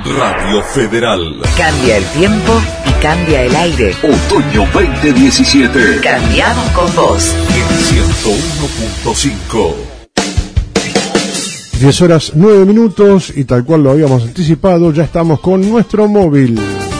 Radio Federal. Cambia el tiempo y cambia el aire. Otoño 2017. Cambiamos con vos. En 101.5. 10 horas 9 minutos y tal cual lo habíamos anticipado, ya estamos con nuestro móvil.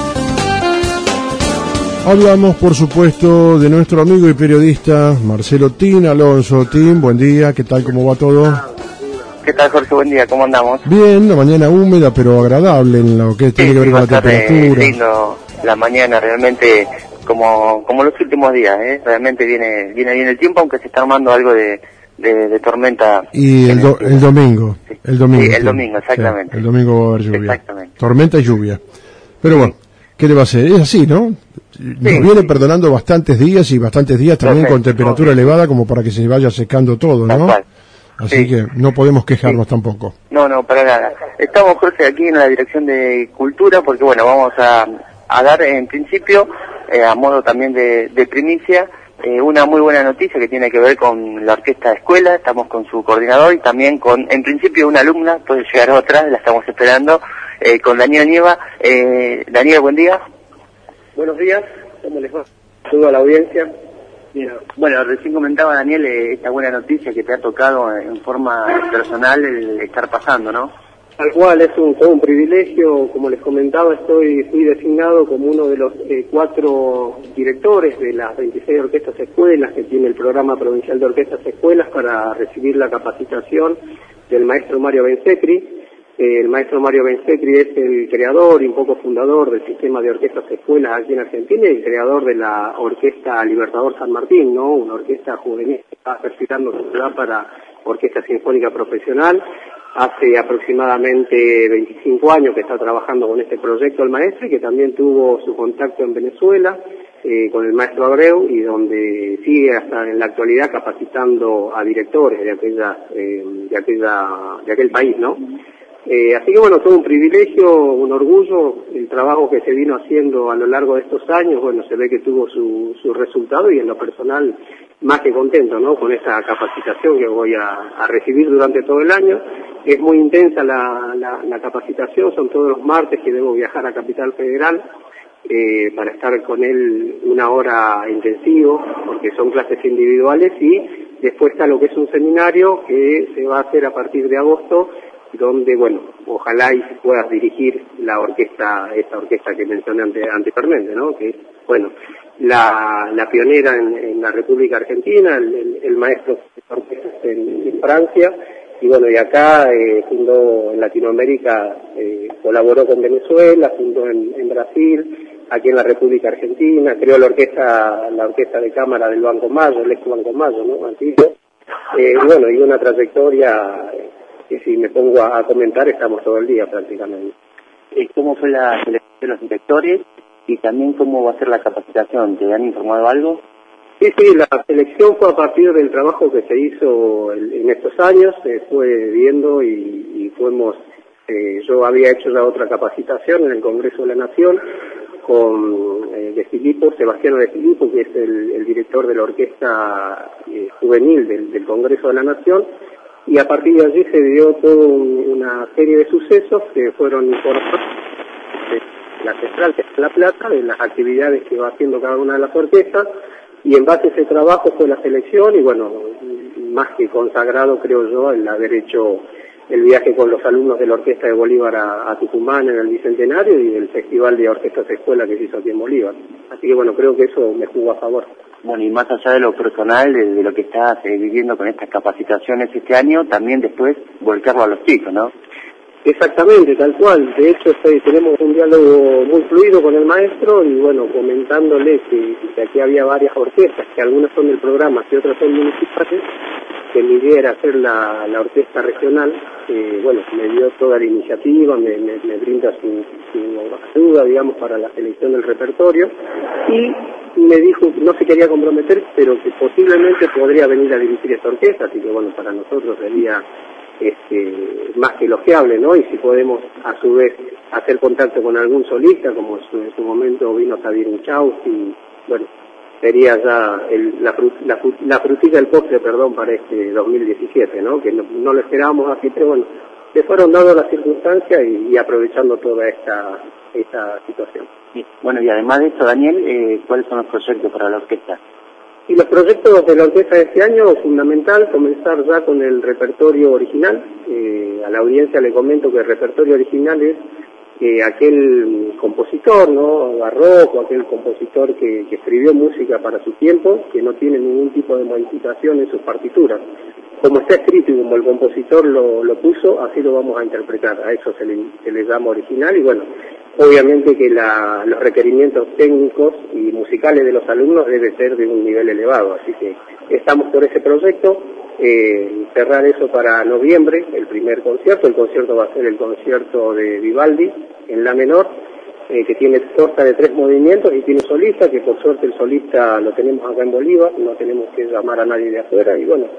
Hablamos, por supuesto, de nuestro amigo y periodista Marcelo Tin Alonso. Tin, buen día, ¿qué tal? ¿Cómo va todo? ¿Qué tal, Jorge? Buen día, ¿cómo andamos? Bien, la mañana húmeda pero agradable en lo que tiene que ver con la temperatura. Lindo la mañana, realmente como los últimos días, realmente viene bien el tiempo, aunque se está armando algo de tormenta. Y el domingo. Sí. El domingo. Sí, el domingo, exactamente. Sí, el domingo va a haber lluvia. Exactamente. Tormenta y lluvia. Pero bueno, ¿qué le va a hacer? Es así, ¿no? Nos viene perdonando bastantes días y bastantes días también con temperatura elevada como para que se vaya secando todo, ¿no? Así que no podemos quejarnos tampoco. No, para nada. Estamos, Jorge, aquí en la Dirección de Cultura porque, bueno, vamos a dar en principio, a modo también de primicia, una muy buena noticia que tiene que ver con la Orquesta de Escuela. Estamos con su coordinador y también con, en principio, una alumna, puede llegar otra, la estamos esperando, con Daniel Nieva. Daniel, buen día. Buenos días, ¿cómo les va? Saludo a la audiencia. Mira, bueno, recién comentaba Daniel esta buena noticia que te ha tocado en forma personal el estar pasando, ¿no? Tal cual, es todo un privilegio. Como les comentaba, fui designado como uno de los 4 directores de las 26 orquestas escuelas que tiene el Programa Provincial de Orquestas Escuelas para recibir la capacitación del maestro Mario Bensecri. El maestro Mario Bensecri es el creador y un poco fundador del sistema de orquestas escuelas aquí en Argentina y el creador de la Orquesta Libertador San Martín, ¿no? Una orquesta juvenil que está perfilando su edad para orquesta sinfónica profesional. Hace aproximadamente 25 años que está trabajando con este proyecto el maestro y que también tuvo su contacto en Venezuela con el maestro Abreu y donde sigue hasta en la actualidad capacitando a directores de aquel país, ¿no? Así que bueno, todo un privilegio, un orgullo, el trabajo que se vino haciendo a lo largo de estos años, bueno, se ve que tuvo su resultado y en lo personal más que contento, ¿no? Con esta capacitación que voy a recibir durante todo el año. Es muy intensa la capacitación, son todos los martes que debo viajar a Capital Federal para estar con él una hora intensivo, porque son clases individuales y después está lo que es un seminario que se va a hacer a partir de agosto, donde, bueno, ojalá y puedas dirigir esta orquesta que mencioné anteriormente, ¿no? Que es, bueno, la pionera en la República Argentina, el maestro de orquesta en Francia, y bueno, y acá fundó en Latinoamérica, colaboró con Venezuela, fundó en Brasil, aquí en la República Argentina, creó la orquesta de cámara del Banco Mayo, el ex Banco Mayo, ¿no? Antiguo. Y bueno, y una trayectoria que si me pongo a comentar estamos todo el día prácticamente. ¿Cómo fue la selección de los directores y también cómo va a ser la capacitación? ¿Te han informado algo? Sí, la selección fue a partir del trabajo que se hizo en estos años, se fue viendo y fuimos, yo había hecho ya otra capacitación en el Congreso de la Nación con Sebastiano de Filippo, que es el director de la orquesta juvenil del Congreso de la Nación, y a partir de allí se dio toda una serie de sucesos que fueron informados de la central que está en La Plata, de las actividades que va haciendo cada una de las orquestas, y en base a ese trabajo fue la selección, y bueno, más que consagrado creo yo el haber hecho el viaje con los alumnos de la Orquesta de Bolívar a Tucumán en el Bicentenario y el Festival de Orquestas de Escuela que se hizo aquí en Bolívar. Así que bueno, creo que eso me jugó a favor. Bueno, y más allá de lo personal, de lo que estás viviendo con estas capacitaciones este año, también después volcarlo a los chicos, ¿no? Exactamente, tal cual. De hecho, tenemos un diálogo muy fluido con el maestro y bueno, comentándole que aquí había varias orquestas, que algunas son del programa, que otras son municipales, que mi idea era hacer la orquesta regional. Bueno, me dio toda la iniciativa, me brinda su ayuda, digamos, para la selección del repertorio, y me dijo, no se quería comprometer, pero que posiblemente podría venir a dirigir esta orquesta, así que bueno, para nosotros sería más que elogiable, ¿no? Y si podemos a su vez hacer contacto con algún solista, como en su momento vino Javier Inchausti, bueno, sería ya la frutilla del postre, perdón, para este 2017, ¿no? Que no lo esperábamos así, pero bueno, se fueron dando las circunstancias y aprovechando toda esta situación. Sí. Bueno, y además de esto, Daniel, ¿cuáles son los proyectos para la orquesta? Y los proyectos de la orquesta de este año, fundamental, comenzar ya con el repertorio original. A la audiencia le comento que el repertorio original es aquel compositor, ¿no?, barroco, aquel compositor que escribió música para su tiempo, que no tiene ningún tipo de modificación en sus partituras. Como está escrito y como el compositor lo puso, así lo vamos a interpretar. A eso se le llama original. Y bueno, obviamente que los requerimientos técnicos y musicales de los alumnos debe ser de un nivel elevado. Así que estamos por ese proyecto. Cerrar eso para noviembre, el primer concierto. El concierto va a ser el concierto de Vivaldi en la menor, que tiene consta de 3 movimientos y tiene solista, que por suerte el solista lo tenemos acá en Bolívar, no tenemos que llamar a nadie de afuera. Y bueno,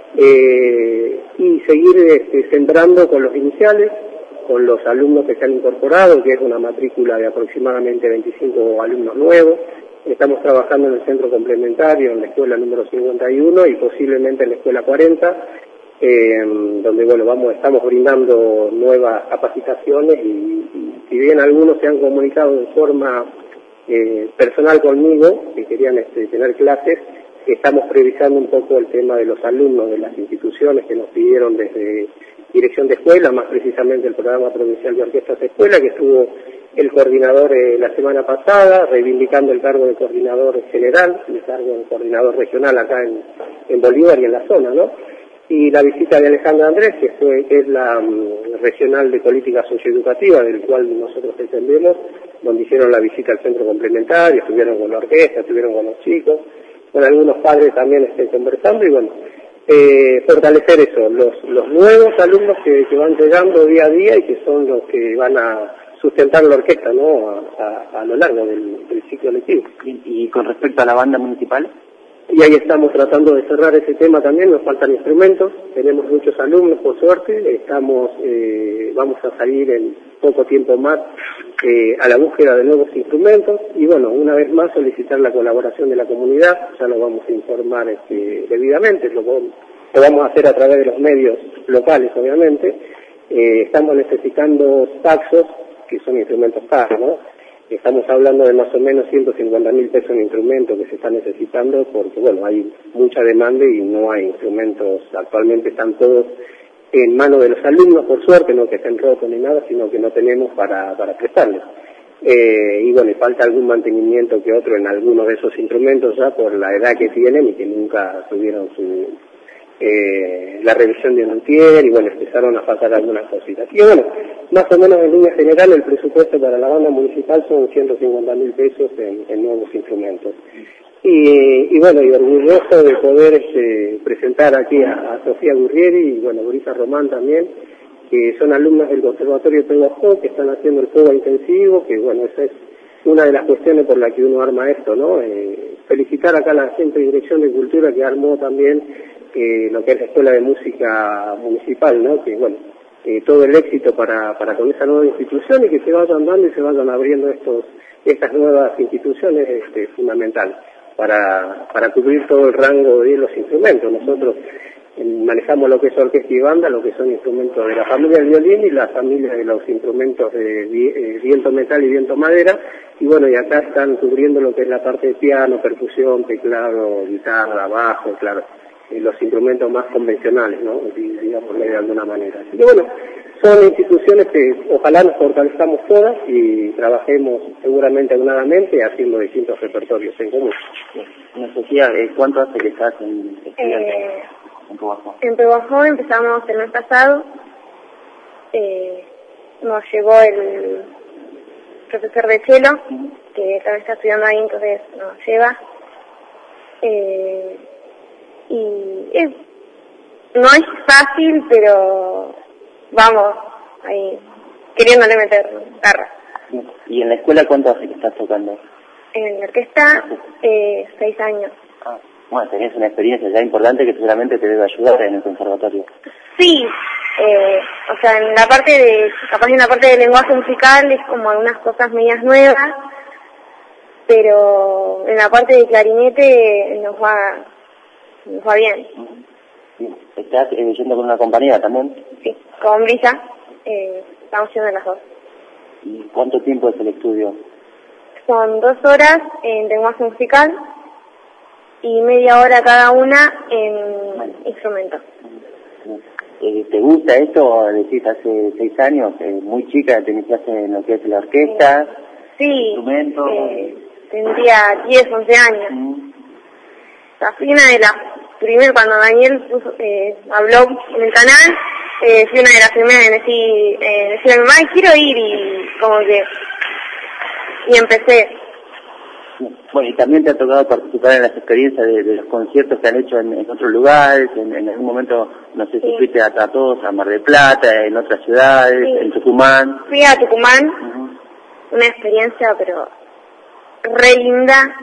y seguir sembrando con los iniciales, con los alumnos que se han incorporado, que es una matrícula de aproximadamente 25 alumnos nuevos. Estamos trabajando en el centro complementario, en la escuela número 51 y posiblemente en la escuela 40, donde bueno, estamos brindando nuevas capacitaciones y si bien algunos se han comunicado de forma personal conmigo, que querían tener clases, estamos priorizando un poco el tema de los alumnos de las instituciones que nos pidieron desde dirección de escuela, más precisamente el programa provincial de orquestas de escuela, que estuvo el coordinador la semana pasada, reivindicando el cargo de coordinador general, el cargo de coordinador regional acá en Bolívar y en la zona, ¿no? Y la visita de Alejandra Andrés, que es la regional de política socioeducativa, del cual nosotros dependemos, donde hicieron la visita al centro complementario, estuvieron con la orquesta, estuvieron con los chicos, con algunos padres también conversando y bueno, fortalecer eso, los nuevos alumnos que van llegando día a día y que son los que van a sustentar la orquesta, ¿no?, a lo largo del ciclo lectivo. Y con respecto a la banda municipal, y ahí estamos tratando de cerrar ese tema también, nos faltan instrumentos, tenemos muchos alumnos por suerte, vamos a salir en poco tiempo más a la búsqueda de nuevos instrumentos y bueno, una vez más solicitar la colaboración de la comunidad, ya lo vamos a informar debidamente, lo vamos a hacer a través de los medios locales obviamente. Estamos necesitando saxos, que son instrumentos caros, ¿no? Estamos hablando de más o menos 150.000 pesos en instrumentos que se están necesitando porque, bueno, hay mucha demanda y no hay instrumentos. Actualmente están todos en manos de los alumnos, por suerte, no que estén rotos ni nada, sino que no tenemos para prestarles. Y bueno, y falta algún mantenimiento que otro en algunos de esos instrumentos ya por la edad que tienen y que nunca tuvieron la revisión de un luthier y bueno, empezaron a faltar algunas cositas. Y bueno, más o menos en línea general el presupuesto para la banda municipal son 150.000 pesos en nuevos instrumentos. Y bueno, y orgulloso de poder presentar aquí a Sofía Gurrieri y bueno, Brisa Román también, que son alumnas del Conservatorio de Peguajó, que están haciendo el fuego intensivo, que bueno, esa es una de las cuestiones por las que uno arma esto, ¿no? Felicitar acá a la gente de Dirección de Cultura que armó también lo que es la Escuela de Música Municipal, ¿no? Que bueno, todo el éxito para con esa nueva institución y que se vayan dando y se vayan abriendo estas nuevas instituciones fundamental para cubrir todo el rango de los instrumentos. Nosotros manejamos lo que es orquesta y banda, lo que son instrumentos de la familia del violín y la familia de los instrumentos de viento metal y viento madera, y bueno, y acá están cubriendo lo que es la parte de piano, percusión, teclado, guitarra, bajo, claro, los instrumentos más convencionales, ¿no? Digamos de alguna manera. Así que bueno, son instituciones que ojalá nos fortalezcamos todas y trabajemos seguramente aunadamente haciendo distintos repertorios en común. Sofía, ¿cuánto hace que estás en Peguajó? En Peguajó empezamos el mes pasado, nos llegó el profesor de cello, que también está estudiando ahí, entonces nos lleva. Y no es fácil, pero vamos ahí queriéndole meter garra. ¿Y en la escuela cuánto hace que estás tocando? En la orquesta 6 años. Bueno, tenés una experiencia ya importante que seguramente te debe ayudar en el conservatorio. Sí, o sea, capaz en la parte de lenguaje musical es como algunas cosas medias nuevas, pero en la parte de clarinete nos va bien. ¿Estás yendo con una compañera también? Sí, con Brisa. estamos yendo las dos. ¿Y cuánto tiempo es el estudio? Son 2 horas en lenguaje musical y media hora cada una en instrumento. ¿Te gusta esto? Decís, hace 6 años, muy chica, te iniciaste en lo que es la orquesta, instrumento. Tendría 10, 11 años. O sea, fui una de las primeras, cuando Daniel habló en el canal, fui una de las primeras en decir a mi mamá, quiero ir, y empecé. Bueno, y también te ha tocado participar en las experiencias de los conciertos que han hecho en otros lugares, en algún momento, no sé si fuiste a todos, a Mar del Plata, en otras ciudades, en Tucumán. Fui a Tucumán, una experiencia pero re linda,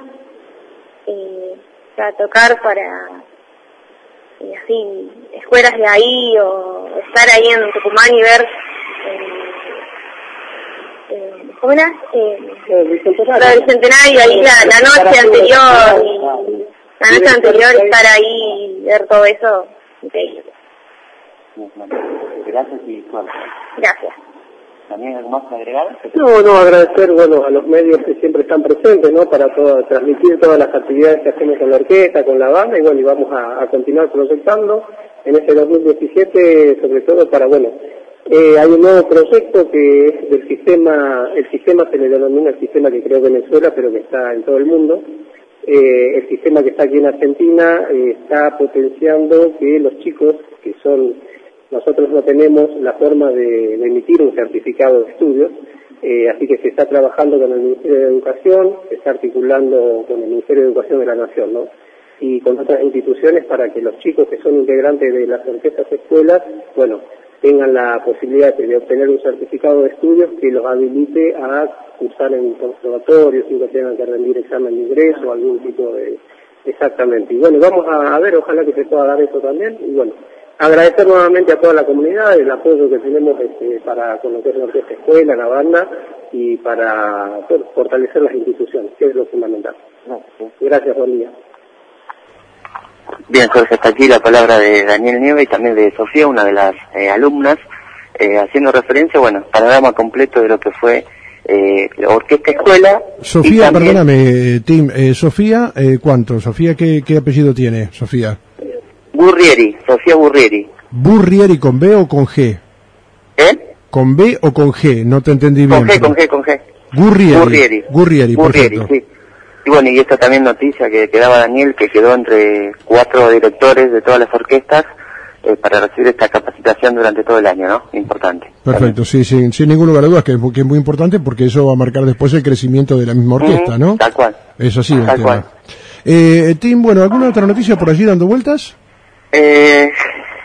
para tocar para así escuelas de ahí, o estar ahí en Tucumán y ver ¿cómo era? El Bicentenario, ahí la noche anterior, estar ahí y ver todo eso, increíble. Gracias y suerte. Gracias. ¿También algo más que agregar? No, agradecer, a los medios que siempre están presentes, ¿no? Para transmitir todas las actividades que hacemos con la orquesta, con la banda, y vamos a continuar proyectando en este 2017, sobre todo para, hay un nuevo proyecto que es del sistema, el sistema se le denomina el sistema que creó Venezuela, pero que está en todo el mundo. El sistema que está aquí en Argentina está potenciando que los chicos, nosotros no tenemos la forma de emitir un certificado de estudios, así que se está trabajando con el Ministerio de Educación, se está articulando con el Ministerio de Educación de la Nación, ¿no? Y con otras instituciones para que los chicos que son integrantes de las orquestas escuelas, tengan la posibilidad de obtener un certificado de estudios que los habilite a cursar en conservatorios, sin que tengan que rendir examen de ingreso o algún tipo de... Exactamente. Y vamos a ver, ojalá que se pueda dar eso también. Y agradecer nuevamente a toda la comunidad el apoyo que tenemos para con lo que es la orquesta escuela, la banda, y para fortalecer las instituciones, que es lo fundamental. Gracias, buen día. Bien, Jorge, hasta aquí la palabra de Daniel Nieves y también de Sofía, una de las alumnas, haciendo referencia, panorama completo de lo que fue la orquesta escuela. Sofía, también... perdóname, Tim, Sofía, ¿cuánto? Sofía, ¿qué apellido tiene, Sofía? Burrieri, Sofía Burrieri. ¿Burrieri con B o con G? ¿Con B o con G? No te entendí bien. Con G. Burrieri, perfecto. Sí. Y esta también noticia que daba Daniel, que quedó entre 4 directores de todas las orquestas para recibir esta capacitación durante todo el año, ¿no? Importante. Perfecto, sí, sin ningún lugar a dudas que es muy importante, porque eso va a marcar después el crecimiento de la misma orquesta, ¿no? Tal cual. Es así el tema. Cual. Tim, ¿alguna otra noticia por allí dando vueltas? Te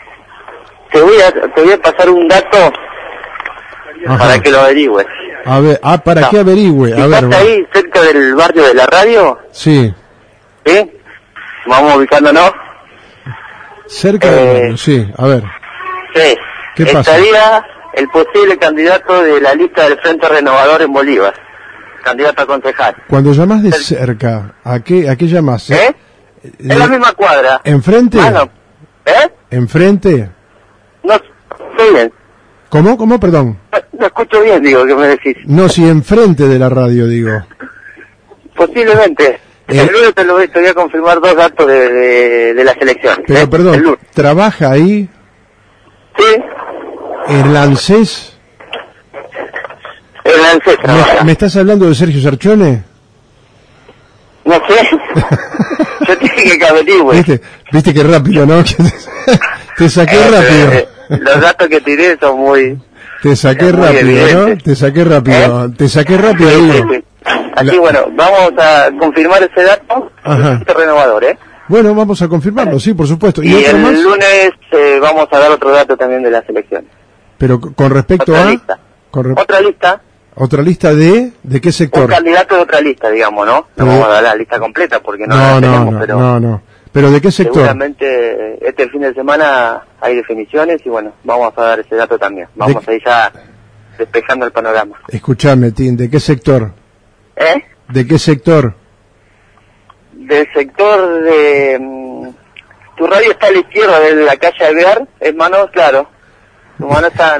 voy a pasar un dato para que lo averigües. A ver, para que averigüe. ¿Estás ahí cerca del barrio de la radio? Sí. ¿Sí? Vamos ubicándonos. Cerca del barrio, sí, a ver. Sí. ¿Qué pasa? Estaría el posible candidato de la lista del Frente Renovador en Bolívar. Candidato a concejal. Cuando llamas de cerca, ¿a qué llamas? En la misma cuadra. ¿Enfrente? ¿Enfrente? No, estoy bien. ¿Cómo, perdón? No escucho bien, digo, ¿qué me decís? No, si enfrente de la radio, digo. Posiblemente. El lunes te voy a confirmar 2 datos de la selección. Pero, perdón, ¿trabaja ahí? Sí. ¿En la ANSES? En la ANSES trabaja. ¿Me estás hablando de Sergio Sarchone? No sé. Yo dije que averigüe. ¿Viste qué rápido, no? Te saqué rápido. Los datos que tiré son muy... Te saqué rápido, evidentes. ¿No? Te saqué rápido. Te saqué rápido, digo. Sí. Así, vamos a confirmar ese dato. Este renovador, Bueno, vamos a confirmarlo, sí, por supuesto. Y otro el más? lunes vamos a dar otro dato también de la selección. Pero con respecto otra a... Lista. Otra lista. ¿Otra lista de qué sector? Un candidato de otra lista, digamos, ¿no? No vamos a dar la lista completa porque no la tenemos, pero... No. ¿Pero de qué sector? Seguramente este fin de semana hay definiciones y vamos a dar ese dato también. Vamos a ir ya despejando el panorama. Escuchame, Tim, ¿de qué sector? ¿De qué sector? Del sector de... Tu radio está a la izquierda de la calle Alvear, hermano, claro. Tu mano está, ¿no?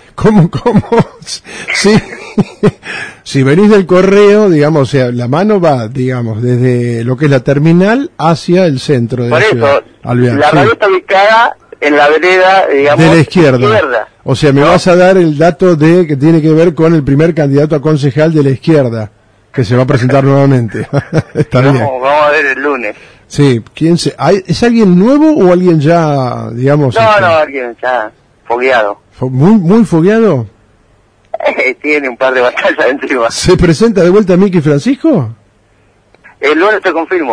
¿Cómo? Sí. Si venís del correo, digamos, o sea, la mano va, digamos, desde lo que es la terminal hacia el centro de por la eso, ciudad. Alvear, la radio está ubicada en la vereda, digamos, de la izquierda. O sea, me vas a dar el dato de que tiene que ver con el primer candidato a concejal de la izquierda, que se va a presentar nuevamente. Está bien. Vamos a ver el lunes. Sí, ¿es alguien nuevo o alguien ya, digamos? No, alguien ya fogueado. ¿Muy fogueado? Tiene un par de batallas encima. ¿Se presenta de vuelta Miki Francisco? El lunes te confirmo.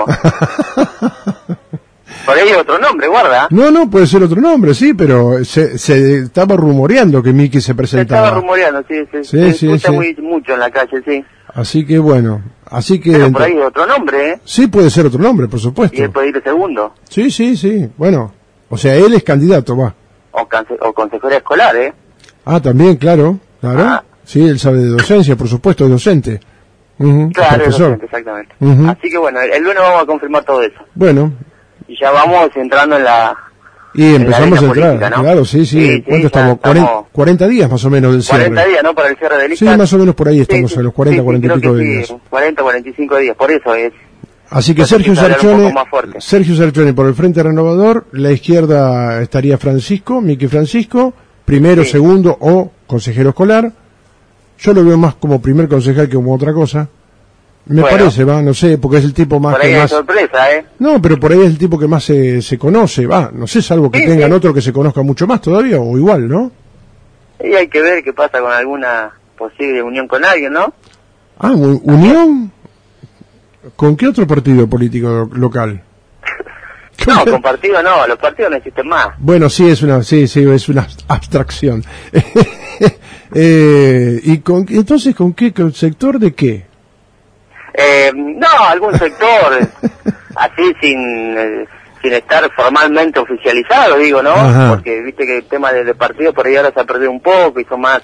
Por ahí hay otro nombre, guarda. No, puede ser otro nombre, sí, pero se estaba rumoreando que Miki se presentaba. Se estaba rumoreando, sí. Se escucha mucho en la calle, sí. Así que bueno, Pero por ahí hay otro nombre, ¿eh? Sí, puede ser otro nombre, por supuesto. Y él puede ir de segundo. Sí, bueno. O sea, él es candidato, va. O consejero escolar, ¿eh? Ah, también, claro. Sí, él sabe de docencia, por supuesto, es docente. Claro, es profesor. docente, exactamente. Así que bueno, el lunes vamos a confirmar todo eso. Bueno. Y ya vamos entrando en la... Y empezamos a entrar, política, ¿no? claro, sí. ¿Cuánto estamos? 40 días más o menos del cierre. 40 días, ¿no? Para el cierre del listas. Sí, más o menos por ahí estamos, en los 40 y pico de días. 40, 45 días, por eso es. Así que Sergio Sarchone por el Frente Renovador, la izquierda estaría Miki Francisco, primero, segundo o consejero escolar. Yo lo veo más como primer concejal que como otra cosa. Me parece, no sé, porque es el tipo más... Por ahí hay sorpresa, ¿eh? No, pero por ahí es el tipo que más se conoce, no sé, salvo que tengan otro que se conozca mucho más todavía, o igual, ¿no? Y hay que ver qué pasa con alguna posible unión con alguien, ¿no? Ah, ¿unión? ¿Con qué otro partido político local? No, con partido no, los partidos no existen más. Bueno, sí, es una abstracción. Entonces, ¿con qué sector de qué? No, algún sector, así sin estar formalmente oficializado, digo, ¿no? Ajá. Porque viste que el tema de partido por ahí ahora se ha perdido un poco y son más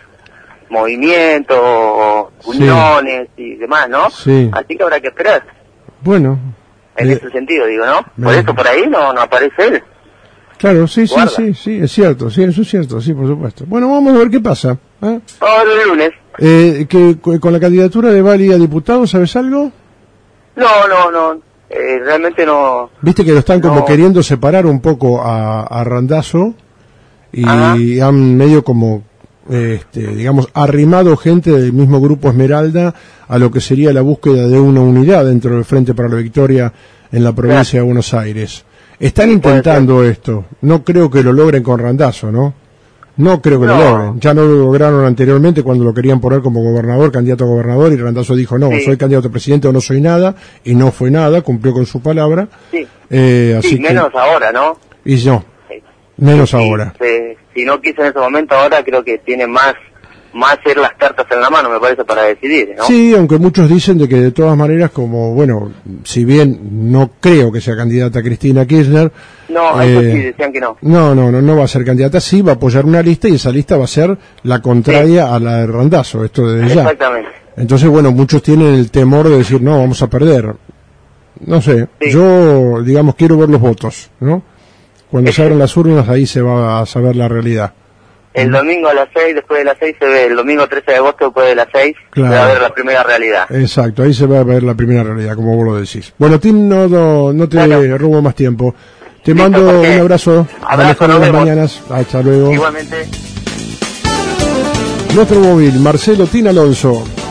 movimientos, uniones y demás, ¿no? Sí. Así que habrá que esperar. Bueno. En ese sentido, digo, ¿no? Por eso por ahí no aparece él. Claro, sí, es cierto, sí, eso es cierto, sí, por supuesto. Bueno, vamos a ver qué pasa. Vamos a ver el lunes. Que con la candidatura de Bali a diputado, ¿sabes algo? No, realmente no. Viste que lo están como queriendo separar un poco a Randazzo y han medio como, digamos, arrimado gente del mismo grupo Esmeralda a lo que sería la búsqueda de una unidad dentro del Frente para la Victoria en la provincia de Buenos Aires. Están intentando esto. No creo que lo logren con Randazzo, ¿no? No creo que lo logren. Ya no lo lograron anteriormente cuando lo querían poner como gobernador, candidato a gobernador, y Randazzo dijo, no, soy candidato a presidente o no soy nada, y no fue nada, cumplió con su palabra. Sí, así menos que, ahora, ¿no? Y no, menos ahora. Si no quiso en ese momento, ahora creo que tiene más ser las cartas en la mano, me parece, para decidir, ¿no? Sí, aunque muchos dicen de que de todas maneras, como, bueno, si bien no creo que sea candidata Cristina Kirchner... No, eso sí, decían que no. No va a ser candidata, sí va a apoyar una lista y esa lista va a ser la contraria a la de Randazzo, esto desde ya. Exactamente. Entonces, bueno, muchos tienen el temor de decir, no, vamos a perder. No sé, yo, digamos, quiero ver los votos, ¿no? Cuando se abran las urnas, ahí se va a saber la realidad. El domingo a las 6, después de las 6 se ve, el domingo 13 de agosto después de las 6, se va a ver la primera realidad. Exacto, ahí se va a ver la primera realidad, como vos lo decís. Bueno, Tim, no te robo más tiempo. Te mando un abrazo. Abrazo, nos vemos. Mañanas. Hasta luego. Igualmente. Nuestro móvil, Marcelo Tin Alonso.